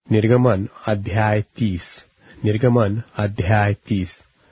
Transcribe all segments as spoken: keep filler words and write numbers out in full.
निर्गमन अध्याय तीस। निर्गमन अध्याय तीस।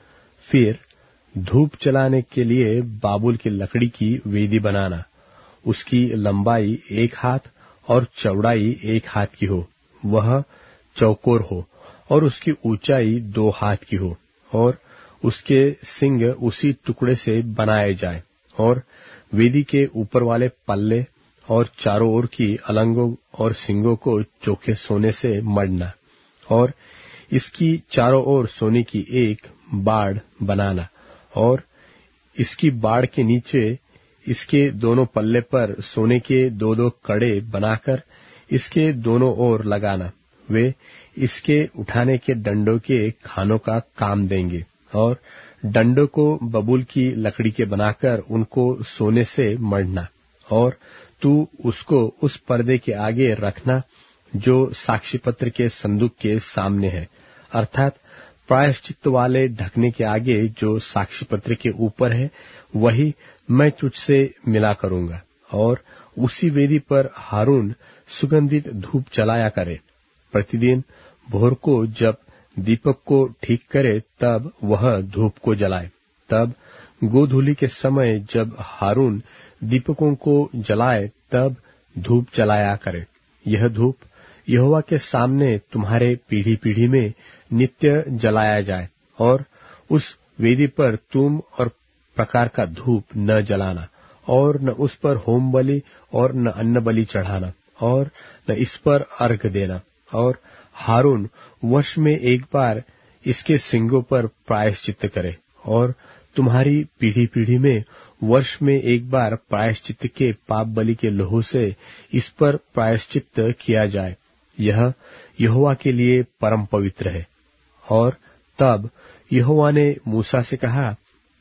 फिर धूप जलाने के लिए बाबुल की लकड़ी की वेदी बनाना। उसकी लंबाई एक हाथ और चौड़ाई एक हाथ की हो, वह चौकोर हो, और उसकी ऊंचाई दो हाथ की हो, और उसके सिंग उसी टुकड़े से बनाए जाए, और वेदी के ऊपर वाले पल्ले और चारों ओर की अलंगों और सिंगों को चोखे सोने से मढ़ना, और इसकी चारों ओर सोने की एक बाड़ बनाना, और इसकी बाड़ के नीचे इसके दोनों पल्ले पर सोने के दो दो कड़े बनाकर इसके दोनों ओर लगाना। वे इसके उठाने के डंडों के खानों का काम देंगे, और डंडों को बबूल की लकड़ी के बनाकर उनको सोने से मढ़ना, और तू उसको उस पर्दे के आगे रखना जो साक्षी पत्र के संदूक के सामने है, अर्थात प्रायश्चित वाले ढकने के आगे जो साक्षी पत्र के ऊपर है, वही मैं तुझसे मिला करूंगा। और उसी वेदी पर हारून सुगंधित धूप जलाया करे। प्रतिदिन भोर को जब दीपक को ठीक करे तब वह धूप को जलाए। तब गोधूली के समय जब हारून दीपकों को जलाए तब धूप जलाया करे। यह धूप यहोवा के सामने तुम्हारे पीढ़ी पीढ़ी में नित्य जलाया जाए, और उस वेदी पर तुम और प्रकार का धूप न जलाना, और न उस पर होम बलि और न अन्न बलि चढ़ाना, और न इस पर अर्घ देना। और हारून वर्ष में एक बार इसके सिंगों पर प्रायश्चित करे, और तुम्हारी पीढ़ी पीढ़ी में वर्ष में एक बार प्रायश्चित के पाप बलि के लहू से इस पर प्रायश्चित किया जाए। यह यहोवा के लिए परम पवित्र है। और तब यहोवा ने मूसा से कहा,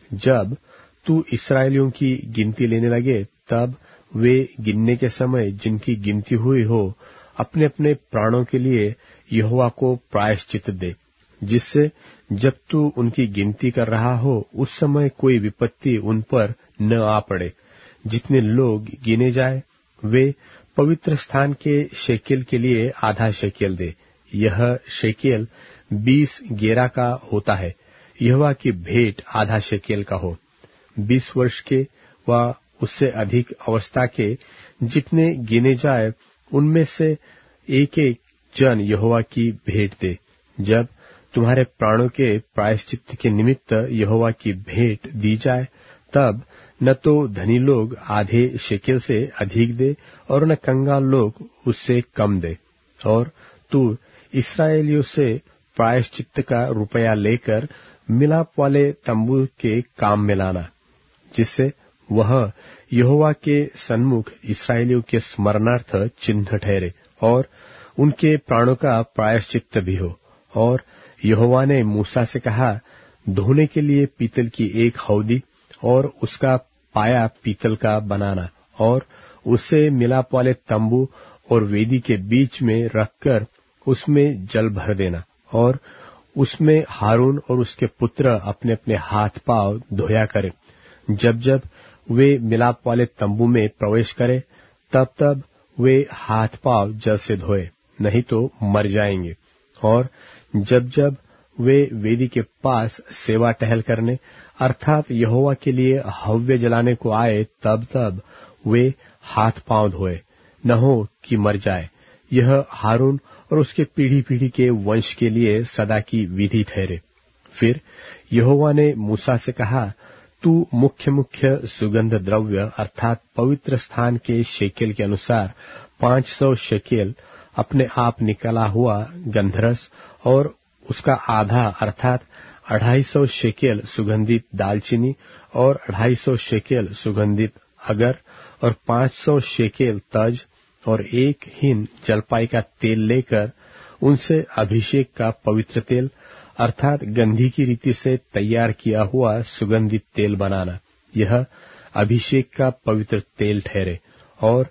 जब तू इस्राएलियों की गिनती लेने लगे तब वे गिनने के समय जिनकी गिनती हुई हो अपने अपने प्राणों के लिए यहोवा को प्रायश्चित दे, जिससे जब तू उनकी गिनती कर रहा हो उस समय कोई विपत्ति उन पर न आ पड़े। जितने लोग गिने जाए वे पवित्र स्थान के शेकेल के लिए आधा शेकेल दे। यह शेकेल बीस गेरा का होता है। यहोवा की भेंट आधा शेकेल का हो। बीस वर्ष के व उससे अधिक अवस्था के जितने गिने जाए उनमें से एक एक जन यहोवा की भेंट दे। जब तुम्हारे प्राणों के प्रायश्चित के निमित्त यहोवा की भेंट दी जाए तब न तो धनी लोग आधे शेकेल से अधिक दे और न कंगाल लोग उससे कम दे। और तू इस्राएलियों से प्रायश्चित का रुपया लेकर मिलाप वाले तंबू के काम में लाना, जिससे वह यहोवा के सन्मुख इस्राएलियों के स्मरणार्थ चिन्ह ठहरे और उनके प्राणों का प्रायश्चित भी हो। और यहोवा ने मूसा से कहा, धोने के लिए पीतल की एक हौदी और उसका पाया पीतल का बनाना, और उसे मिलाप वाले तंबू और वेदी के बीच में रखकर उसमें जल भर देना, और उसमें हारून और उसके पुत्र अपने अपने हाथ पांव धोया करें। जब जब वे मिलाप वाले तंबू में प्रवेश करें तब तब वे हाथ पांव जल से धोए, नहीं तो मर जाएंगे। और जब जब वे वेदी के पास सेवा टहल करने अर्थात यहोवा के लिए हव्य जलाने को आए तब तब वे हाथ पांव धोए, न हो कि मर जाए। यह हारून और उसके पीढ़ी पीढ़ी के वंश के लिए सदा की विधि ठहरे। फिर यहोवा ने मूसा से कहा, तू मुख्य मुख्य सुगंध द्रव्य अर्थात पवित्र स्थान के शेकेल के अनुसार पांच सौ शेकेल अपने आप निकला हुआ गंधरस और उसका आधा अर्थात अढ़ाई सौ शेकेल सुगंधित दालचीनी और अढ़ाई सौ शेकेल सुगंधित अगर और पांच सौ शेकेल तज और एक हिन जलपाई का तेल लेकर उनसे अभिषेक का पवित्र तेल अर्थात गंधी की रीति से तैयार किया हुआ सुगंधित तेल बनाना। यह अभिषेक का पवित्र तेल ठहरे। और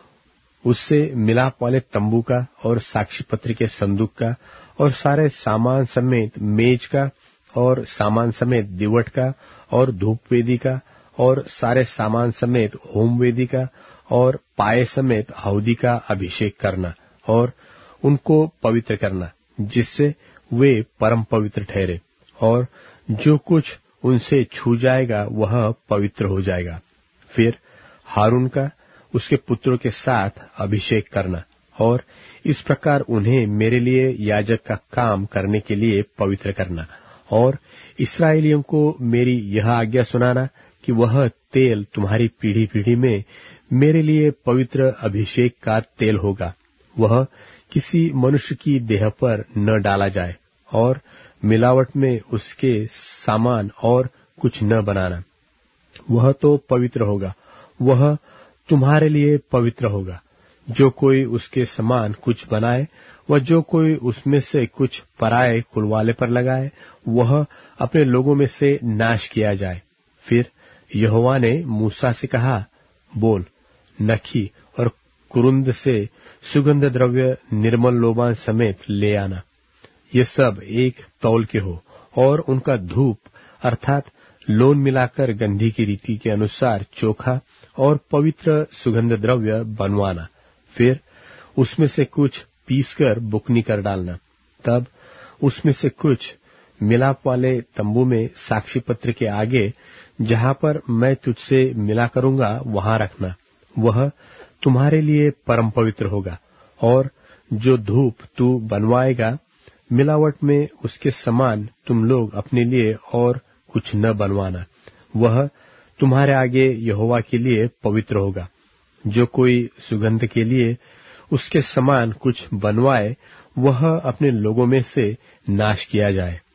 उससे मिलाप वाले तंबू का और साक्षी पत्र के संदूक का और सारे सामान समेत मेज का और सामान समेत दिवट का और धूप वेदी का और सारे सामान समेत होम वेदी का और पाए समेत हौदी का अभिषेक करना। और उनको पवित्र करना, जिससे वे परम पवित्र ठहरे, और जो कुछ उनसे छू जाएगा वह पवित्र हो जाएगा। फिर हारून का उसके पुत्रों के साथ अभिषेक करना, और इस प्रकार उन्हें मेरे लिए याजक का काम करने के लिए पवित्र करना, और इस्राएलियों को मेरी यह आज्ञा सुनाना कि वह तेल तुम्हारी पीढ़ी पीढ़ी में मेरे लिए पवित्र अभिषेक का तेल होगा। वह किसी मनुष्य की देह पर न डाला जाए, और मिलावट में उसके सामान और कुछ न बनाना। वह तो पवित्र होगा, वह तुम्हारे लिए पवित्र होगा। जो कोई उसके समान कुछ बनाए व जो कोई उसमें से कुछ पराये कुलवाले पर लगाए, वह अपने लोगों में से नाश किया जाए। फिर यहोवा ने मूसा से कहा, बोल, नखी और कुरुंद से सुगंध द्रव्य निर्मल लोबान समेत ले आना। ये सब एक तौल के हो, और उनका धूप अर्थात लोन मिलाकर गंधी की रीति के अनुसार चोखा और पवित्र सुगंध द्रव्य बनवाना। फिर उसमें से कुछ पीसकर बुकनी कर डालना। तब उसमें से कुछ मिलाप वाले तंबू में साक्षी पत्र के आगे, जहां पर मैं तुझसे मिला करूंगा, वहां रखना। वह तुम्हारे लिए परम पवित्र होगा। और जो धूप तू बनवाएगा, मिलावट में उसके समान तुम लोग अपने लिए और कुछ न बनवाना। वह तुम्हारे आगे यहोवा के लिए पवित्र होगा। जो कोई सुगंध के लिए उसके समान कुछ बनवाए, वह अपने लोगों में से नाश किया जाए।